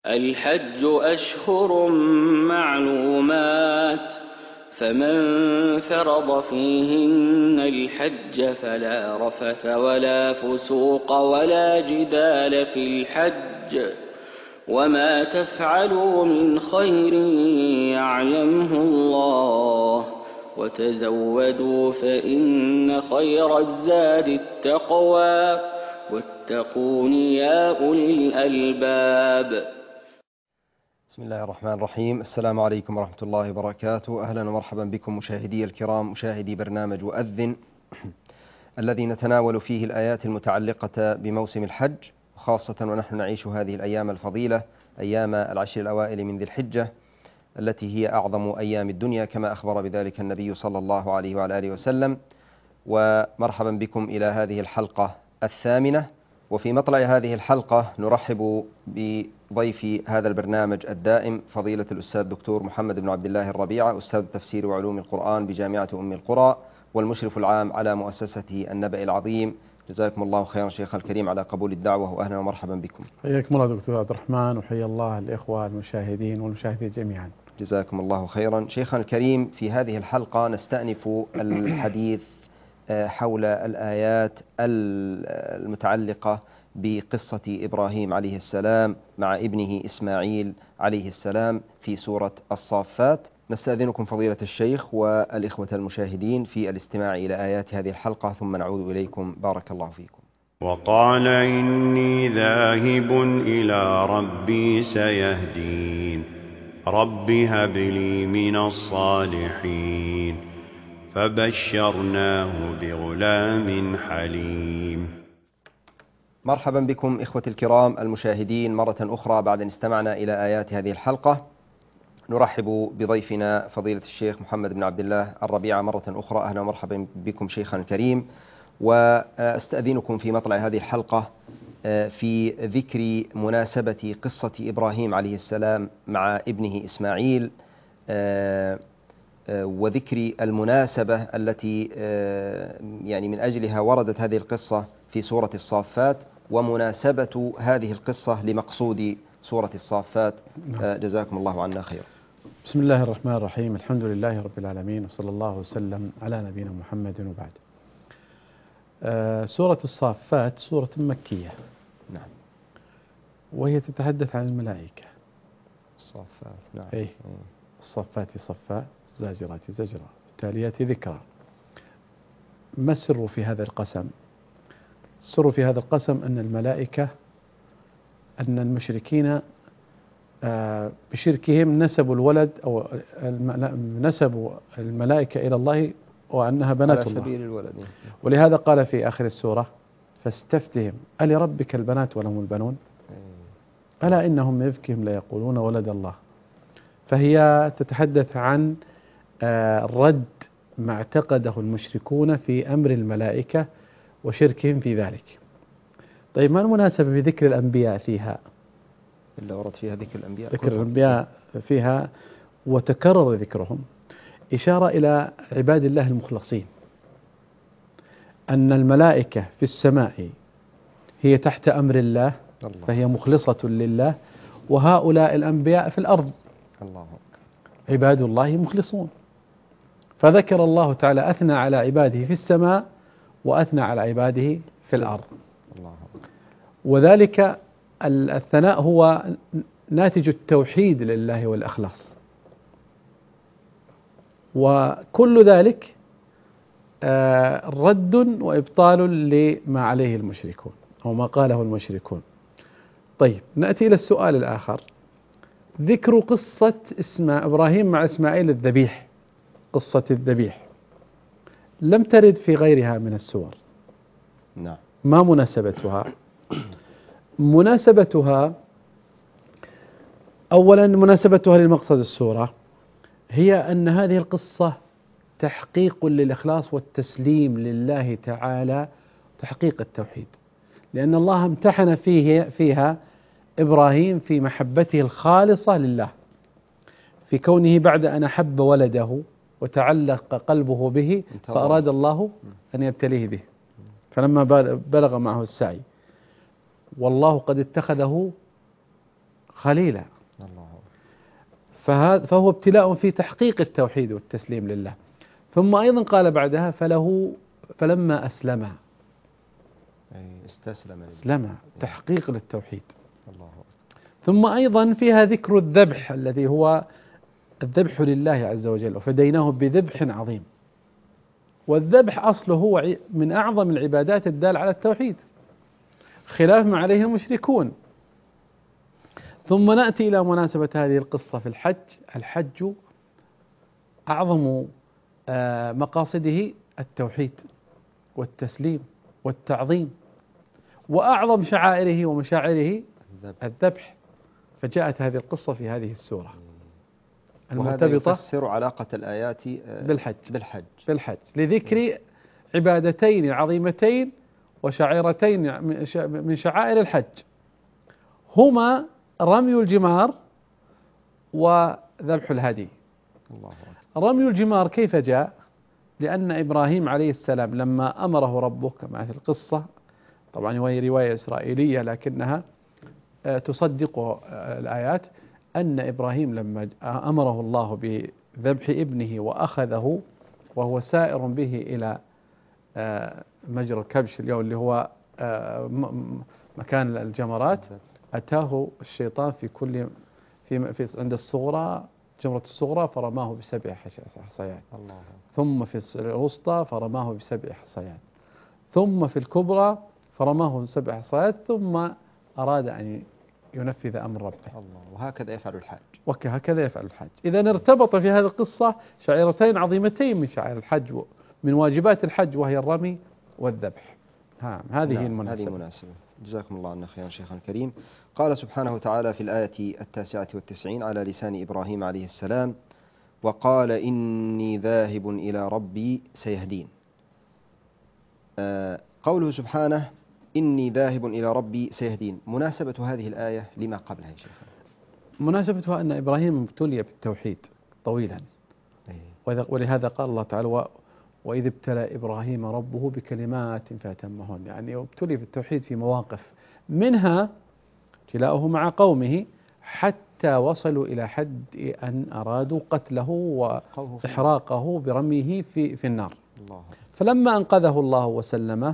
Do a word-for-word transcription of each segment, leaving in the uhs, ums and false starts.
الحج أشهر معلومات، فمن فرض فيهن الحج فلا رفث ولا فسوق ولا جدال في الحج، وما تفعلوا من خير يعلمه الله، وتزودوا فإن خير الزاد التقوى، واتقون يا أولي الألباب. بسم الله الرحمن الرحيم. السلام عليكم ورحمة الله وبركاته. أهلا ومرحبا بكم مشاهدي الكرام، مشاهدي برنامج وأذن الذي نتناول فيه الآيات المتعلقة بموسم الحج، خاصة ونحن نعيش هذه الأيام الفضيلة، أيام العشر الأوائل من ذي الحجة التي هي أعظم أيام الدنيا كما أخبر بذلك النبي صلى الله عليه وعلى آله وسلم. ومرحبا بكم إلى هذه الحلقة الثامنة. وفي مطلع هذه الحلقة نرحب بضيف هذا البرنامج الدائم فضيلة الأستاذ دكتور محمد بن عبد الله الربيعة، أستاذ تفسير وعلوم القرآن بجامعة أم القرى والمشرف العام على مؤسسة النبأ العظيم. جزاكم الله خيرا شيخ الكريم على قبول الدعوة، وأهلا ومرحبا بكم. حياكم الله دكتور عبد الرحمن، وحيا الله الإخوة المشاهدين والمشاهدين جميعا. جزاكم الله خيرا شيخنا الكريم. في هذه الحلقة نستأنف الحديث حول الآيات المتعلقة بقصة إبراهيم عليه السلام مع ابنه إسماعيل عليه السلام في سورة الصافات. نستأذنكم فضيلة الشيخ والإخوة المشاهدين في الاستماع إلى آيات هذه الحلقة، ثم نعود إليكم. بارك الله فيكم. وقال إني ذاهب إلى ربي سيهدين، رب هب لي من الصالحين، فبشرناه بغلام حليم. مرحبا بكم إخوة الكرام المشاهدين مرة أخرى بعد أن استمعنا إلى آيات هذه الحلقة. نرحب بضيفنا فضيلة الشيخ محمد بن عبد الله الربيعة مرة أخرى. أهلا ومرحبا بكم شيخنا الكريم. وأستأذنكم في مطلع هذه الحلقة في ذكر مناسبة قصة إبراهيم عليه السلام مع ابنه إسماعيل، وذكر المناسبة التي يعني من أجلها وردت هذه القصة في سورة الصافات، ومناسبة هذه القصة لمقصود سورة الصافات. جزاكم الله عنا خير. بسم الله الرحمن الرحيم، الحمد لله رب العالمين، وصلى الله وسلم على نبينا محمد وبعد. آه سورة الصافات سورة مكية، نعم، وهي تتحدث عن الملائكة. الصافات، نعم. إيه؟ الصافات صفا، الزاجرات زجرا، التاليات ذكرا. ما السر في هذا القسم؟ السر في هذا القسم أن الملائكة أن المشركين آه بشركهم نسبوا الولد أو نسبوا الملائكة إلى الله وأنها بنات على الله سبيل الولد. ولهذا قال في آخر السورة: فاستفتهم ألربك البنات ولهم البنون ألا إنهم من إفكهم ليقولون ولد الله. فهي تتحدث عن آه رد ما اعتقده المشركون في أمر الملائكة وشركهم في ذلك. طيب، ما المناسبة بذكر الأنبياء فيها؟ إلا ورد فيها ذكر الأنبياء، ذكر الأنبياء فيها وتكرر ذكرهم، إشارة إلى عباد الله المخلصين، أن الملائكة في السماء هي تحت أمر الله فهي مخلصة لله، وهؤلاء الأنبياء في الأرض الله عباد الله مخلصون. فذكر الله تعالى أثنى على عباده في السماء وأثنى على عباده في الأرض. الله. وذلك الثناء هو ناتج التوحيد لله والإخلاص، وكل ذلك رد وإبطال لما عليه المشركون أو ما قاله المشركون. طيب، نأتي إلى السؤال الآخر، ذكر قصة اسماء إبراهيم مع إسماعيل الذبيح، قصة الذبيح لم ترد في غيرها من السور. نعم. ما مناسبتها؟ مناسبتها أولا مناسبتها لمقصد السورة هي أن هذه القصة تحقيق للإخلاص والتسليم لله تعالى، تحقيق التوحيد، لأن الله امتحن فيه فيها إبراهيم في محبته الخالصة لله، في كونه بعد أن أحب ولده وتعلق قلبه به فأراد الله أن يبتليه به، فلما بلغ معه السعي والله قد اتخذه خليلا. الله. فهذا فهو ابتلاء في تحقيق التوحيد والتسليم لله. ثم أيضا قال بعدها فله فلما أسلم، أي استسلم أسلم تحقيق للتوحيد. الله. ثم أيضا فيها ذكر الذبح الذي هو الذبح لله عز وجل، وفديناه بذبح عظيم. والذبح أصله هو من أعظم العبادات الدالة على التوحيد، خلاف ما عليه المشركون. ثم نأتي إلى مناسبة هذه القصة في الحج. الحج أعظم مقاصده التوحيد والتسليم والتعظيم، وأعظم شعائره ومشاعره الذبح. فجاءت هذه القصة في هذه السورة المرتبطة، وهذا يفسر علاقة الآيات بالحج بالحج بالحج لذكر عبادتين عظيمتين وشعيرتين من شعائر الحج، هما رمي الجمار وذبح الهدي. الله. رمي الجمار كيف جاء؟ لأن إبراهيم عليه السلام لما أمره ربه كما في القصة، طبعا وهي رواية إسرائيلية لكنها تصدق الآيات، أن إبراهيم لما أمره الله بذبح ابنه وأخذه وهو سائر به إلى مجرى الكبش اليوم اللي هو مكان الجمرات، أتاه الشيطان في كل في, في عند الصغرى جمرة الصغرى فرماه بسبع حصيات، ثم في الوسطى فرماه بسبع حصيات، ثم في الكبرى فرماه بسبع حصيات، ثم أراد أن ينفذ أمر ربه. الله. وهكذا يفعل الحاج. وهكذا يفعل الحج. إذا ارتبط في هذه القصة شعيرتين عظيمتين من شعائر الحج من واجبات الحج، وهي الرمي والذبح. ها هذه نعم المناسبة. هذه مناسبة. جزاكم الله عنا خيرا شيخنا الكريم. قال سبحانه وتعالى في الآية التاسعة والتسعين على لسان إبراهيم عليه السلام: وقال إني ذاهب إلى ربي سيهدين. آه قوله سبحانه إني ذاهب إلى ربي سيهدين، مناسبة هذه الآية لما قبلها يا شيخ؟ مناسبتها أن إبراهيم ابتلي بالتوحيد طويلا، أيه. ولهذا قال الله تعالى: وإذ ابتلى إبراهيم ربه بكلمات فأتمهن. يعني ابتلي في التوحيد في مواقف، منها ابتلاؤه مع قومه حتى وصلوا إلى حد أن أرادوا قتله وإحراقه برميه في في النار. الله. فلما أنقذه الله وسلمه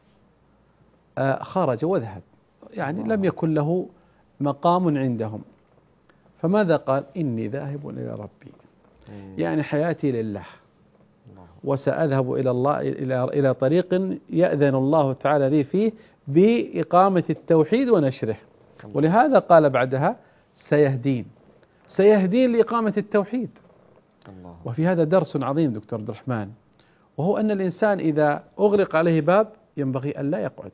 خرج وذهب، يعني الله. لم يكن له مقام عندهم. فماذا قال؟ إني ذاهب إلى ربي، يعني حياتي لله، وسأذهب إلى الله إلى إلى طريق يأذن الله تعالى لي فيه بإقامة التوحيد ونشره. ولهذا قال بعدها سيهدين، سيهدين لإقامة التوحيد. الله. وفي هذا درس عظيم دكتور عبد الرحمن، وهو أن الإنسان إذا أغلق عليه باب ينبغي أن لا يقعد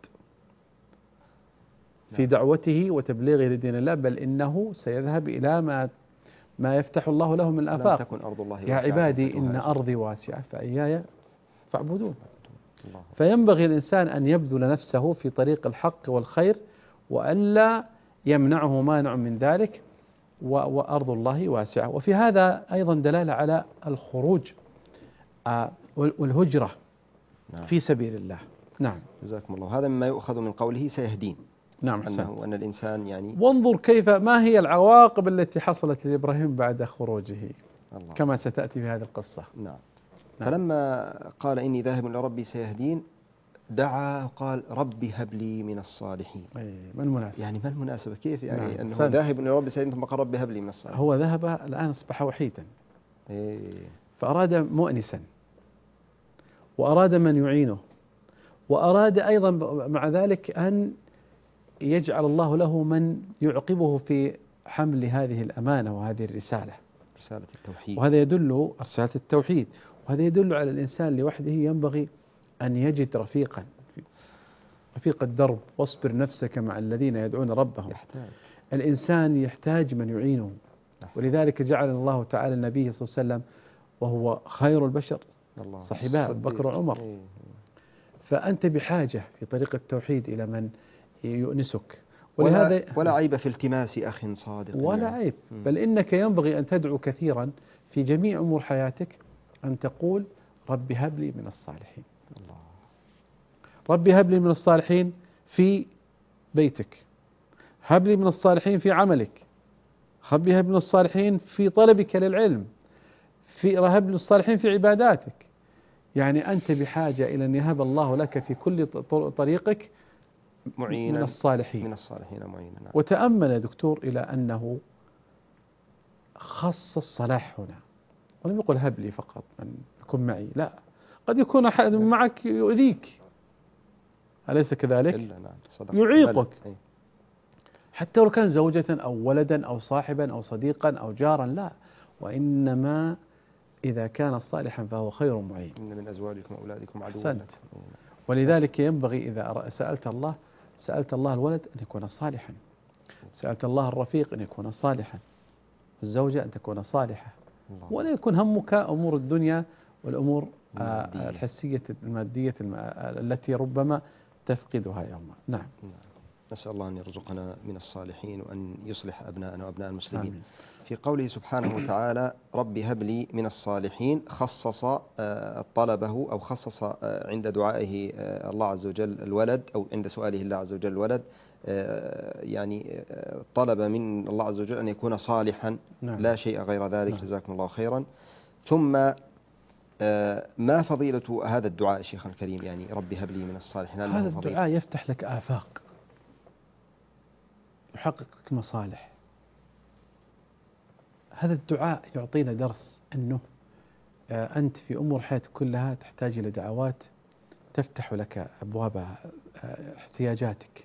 في دعوته وتبليغه لدين الله، بل إنه سيذهب إلى ما ما يفتح الله له من الآفاق. تكن أرض الله يا عبادي إن أرضي واسعة فإياي فاعبدون. فينبغي الإنسان أن يبذل نفسه في طريق الحق والخير، وألا يمنعه مانع من ذلك، وأرض الله واسعة. وفي هذا أيضا دلالة على الخروج والهجرة في سبيل الله. نعم. جزاكم الله. هذا مما يؤخذ من قوله سيهدين. نعم. أنه أن الإنسان يعني وانظر كيف ما هي العواقب التي حصلت لإبراهيم بعد خروجه، الله. كما ستأتي في هذه القصة. نعم. نعم. فلما قال إني ذاهب إلى ربي سيهدين دعا وقال ربي هب لي من الصالحين. أي ما المناسبة؟ يعني ما المناسبة كيف يعني نعم. أنه ذاهب إلى ربي سيهدين ثم قال ربي هب لي من الصالحين؟ هو ذهب الآن أصبح وحيدا. أي. فأراد مؤنسا، وأراد من يعينه، وأراد أيضا مع ذلك أن يجعل الله له من يعقبه في حمل هذه الأمانة وهذه الرسالة، رسالة التوحيد. وهذا يدل رسالة التوحيد، وهذا يدل على الإنسان لوحده ينبغي أن يجد رفيقا، رفيق الدرب، واصبر نفسك مع الذين يدعون ربهم. يحتاج. الإنسان يحتاج من يعينه، ولذلك جعل الله تعالى النبي صلى الله عليه وسلم وهو خير البشر صحباء أبو بكر وعمر. إيه. فأنت بحاجة في طريق التوحيد إلى من يؤنسك، ولهذا ولا, ولا عيب في التماس أخ صادق، ولا يعني. عيب، بل إنك ينبغي أن تدعو كثيرا في جميع أمور حياتك، أن تقول ربي هب لي من الصالحين. الله. ربي هب لي من الصالحين في بيتك، هب لي من الصالحين في عملك، ربي هب لنا الصالحين في طلبك للعلم، في هب لنا الصالحين في عباداتك. يعني أنت بحاجة إلى أن يهب الله لك في كل طريقك معينا من الصالحين من الصالحين معينا. نعم. وتأمل يا دكتور إلى أنه خص الصلاح هنا، ولم يقل هب لي فقط من يكون معي، لا، قد يكون أحد معك يؤذيك، أليس كذلك؟ إلا نعم صدق. يعيقك أي. حتى لو كان زوجة أو ولدا أو صاحبا أو صديقا أو جارا، لا، وإنما إذا كان صالحا فهو خير معين. إن من أزواجكم وأولادكم عدوا أحسنت. لكم. ولذلك ينبغي إذا سألت الله سألت الله الولد أن يكون صالحا، سألت الله الرفيق أن يكون صالحا، الزوجة أن تكون صالحة، ولا يكون همك أمور الدنيا والأمور المادية. الحسية المادية التي ربما تفقدها يوما. نعم. نسأل الله أن يرزقنا من الصالحين وأن يصلح أبناءنا وأبناء المسلمين. آمين. في قوله سبحانه وتعالى رب هب لي من الصالحين، خصص طلبه أو خصص عند دعائه الله عز وجل الولد، أو عند سؤاله الله عز وجل الولد، يعني طلب من الله عز وجل أن يكون صالحا. نعم. لا شيء غير ذلك. نعم. جزاكم الله خيرا. ثم ما فضيلة هذا الدعاء شيخ الكريم؟ يعني رب هب لي من الصالحين، هذا الدعاء يفتح لك آفاق، يحقق لك مصالح. هذا الدعاء يعطينا درس أنه أنت في أمور حياتك كلها تحتاج إلى دعوات تفتح لك أبواب احتياجاتك،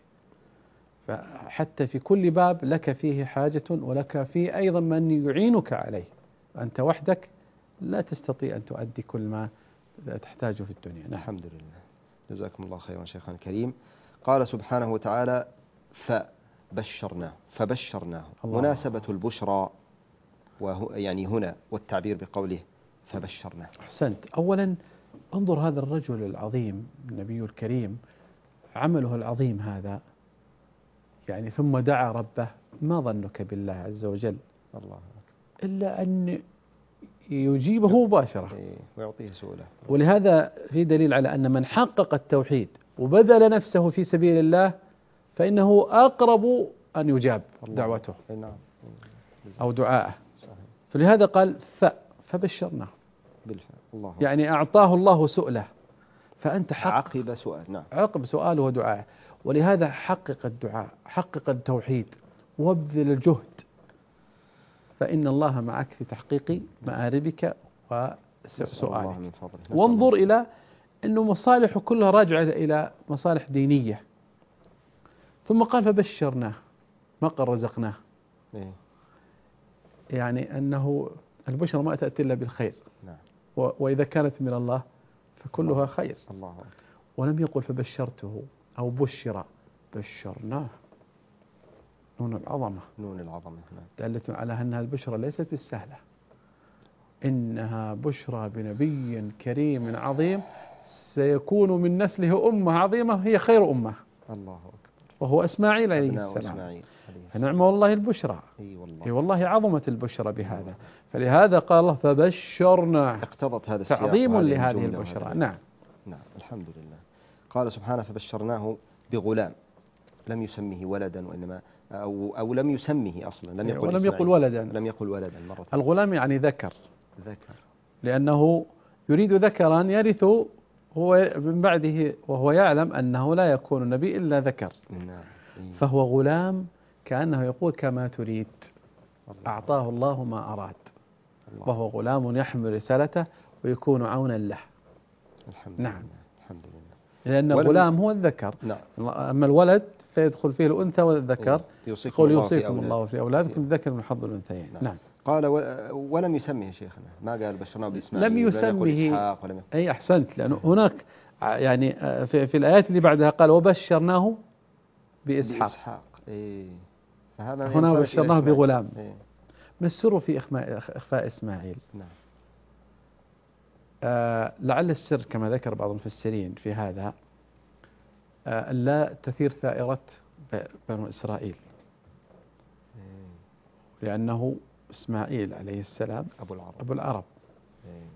فحتى في كل باب لك فيه حاجة ولك فيه أيضا من يعينك عليه، أنت وحدك لا تستطيع أن تؤدي كل ما تحتاجه في الدنيا. نعم. الحمد لله. جزاكم الله خيرا شيخنا الكريم. قال سبحانه وتعالى فبشرناه فبشرناه. مناسبة البشرى وهو يعني هنا والتعبير بقوله فبشرناه. أحسنت. أولا انظر هذا الرجل العظيم النبي الكريم، عمله العظيم هذا، يعني ثم دعا ربه، ما ظنك بالله عز وجل الله إلا أن يجيبه مباشرة ويعطيه سؤله. ولهذا في دليل على أن من حقق التوحيد وبذل نفسه في سبيل الله فإنه أقرب أن يجاب دعوته أو دعاءه. فلهذا قال ف فبشرناه بالفعل. الله يعني أعطاه الله سؤله، فأنت حقق عقب سؤال. نعم. عقب سؤاله ودعائه. ولهذا حقق الدعاء، حقق التوحيد، وابذل الجهد، فإن الله معك في تحقيق مآربك وسؤالك. وانظر إلى أنه مصالحه كلها راجعة إلى مصالح دينية. ثم قال فبشرناه، ما قال رزقناه. إيه؟ يعني أنه البشرى ما تأتي إلا بالخير. نعم. وإذا كانت من الله فكلها الله خير. الله. ولم يقل فبشرته أو بشر، بشرناه، نون العظمة. نون العظمة. نعم. دلت على أنها البشرى ليست بالسهلة، إنها بشرى بنبي كريم عظيم سيكون من نسله أمة عظيمة هي خير أمة. الله أكبر. وهو إسماعيل عليه السلام. إسماعيل. فنعم والله البشرى. أي والله. أي والله عظمة البشرى بهذا. فلهذا قال الله فبشرنا، اقتضت هذا السياق تعظيم لهذه البشرى. نعم. نعم. الحمد لله. قال سبحانه فبشرناه بغلام لم يسمه ولدا، وإنما أو, أو لم يسمه أصلا، لم يقل ولم يقل ولدا. لم يقل ولدا مرة. الغلام يعني ذكر. ذكر. لأنه يريد ذكرا يرث هو من بعده، وهو يعلم أنه لا يكون نبي إلا ذكر. نعم. فهو غلام كأنه يقول كما تريد، أعطاه الله ما أراد، وهو غلام يحمل رسالته ويكون عونا له. الحمد نعم. لله. الحمد لله. لأن الغلام هو الذكر. نعم. أما الولد فيدخل فيه الأنثى والذكر. يوصيكم يقول الله يوصيكم في الله في أولادكم الذكر من حظ الأنثيين. نعم. نعم. قال ولم يسمه شيخنا، ما قال بشرناه بإسماعيل، لم يسمه. ولم أي أحسنت، لأنه هناك يعني في, في الآيات اللي بعدها قال وبشرناه بإسحاق. بإسحاق. إيه. فهذا هنا بشرناه بغلام. إيه. ما السر في إخفاء, إخفاء إسماعيل؟ نعم. آه لعل السر كما ذكر بعض المفسرين في هذا آه لا تثير ثائرة بنو إسرائيل. إيه. لأنه إسماعيل عليه السلام أبو العرب, أبو العرب. إيه.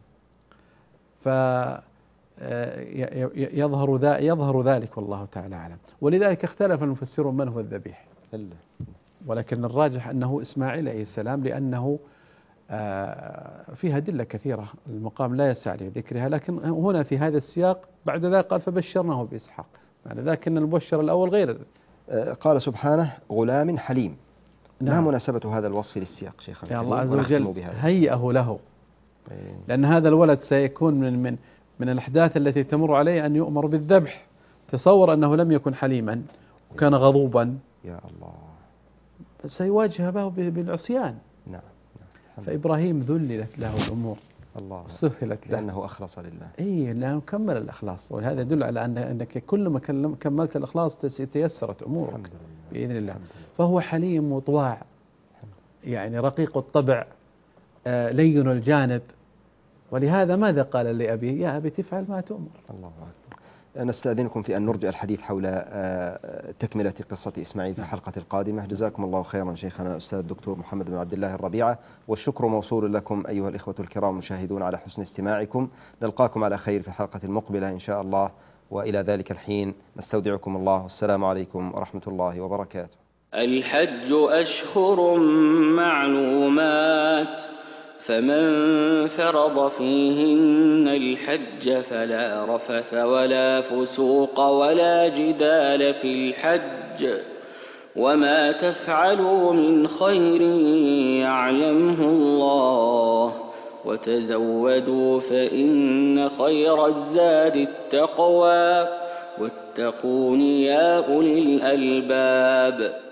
فيظهر ذا يظهر ذلك والله تعالى أعلم. ولذلك اختلف المفسرون من هو الذبيح. إلا. ولكن الراجح أنه إسماعيل عليه السلام، لأنه فيها أدلة كثيرة المقام لا يسع لذكرها، لكن هنا في هذا السياق بعد ذلك قال فبشرناه بإسحاق، معنى ذلك أن المبشر الأول غير. قال سبحانه غلام حليم. نعم. ما مناسبة هذا الوصف للسياق شيخنا؟ يا الله عز وجل هيئه له، لأن هذا الولد سيكون من من من الأحداث التي تمر عليه أن يؤمر بالذبح. تصور أنه لم يكن حليما وكان غضوبا، يا الله، سيواجه به بالعصيان. نعم. فإبراهيم ذللت له الأمور، الله، سهلت له لأنه أخلص لله. إيه، لأنه كمل الإخلاص، وهذا يدل على أن أنك كل ما كملت الإخلاص تيسرت أمورك بإذن الله. فهو حليم مطواع، يعني رقيق الطبع، آه لين الجانب، ولهذا ماذا قال لأبيه؟ يا أبي تفعل ما تؤمر. الله أكبر. نستأذنكم في أن نرجع الحديث حول تكملة قصة إسماعيل في الحلقة القادمة. جزاكم الله خيرا شيخنا الأستاذ الدكتور محمد بن عبد الله الربيعة، والشكر موصول لكم أيها الإخوة الكرام المشاهدون على حسن استماعكم. نلقاكم على خير في الحلقة المقبلة إن شاء الله، وإلى ذلك الحين نستودعكم الله، والسلام عليكم ورحمة الله وبركاته. الحج أشهر معلومات، فمن فرض فيهن الحج فلا رفث ولا فسوق ولا جدال في الحج، وما تفعلوا من خير يعلمه الله، وتزودوا فإن خير الزاد التقوى، واتقون يا أولي الألباب.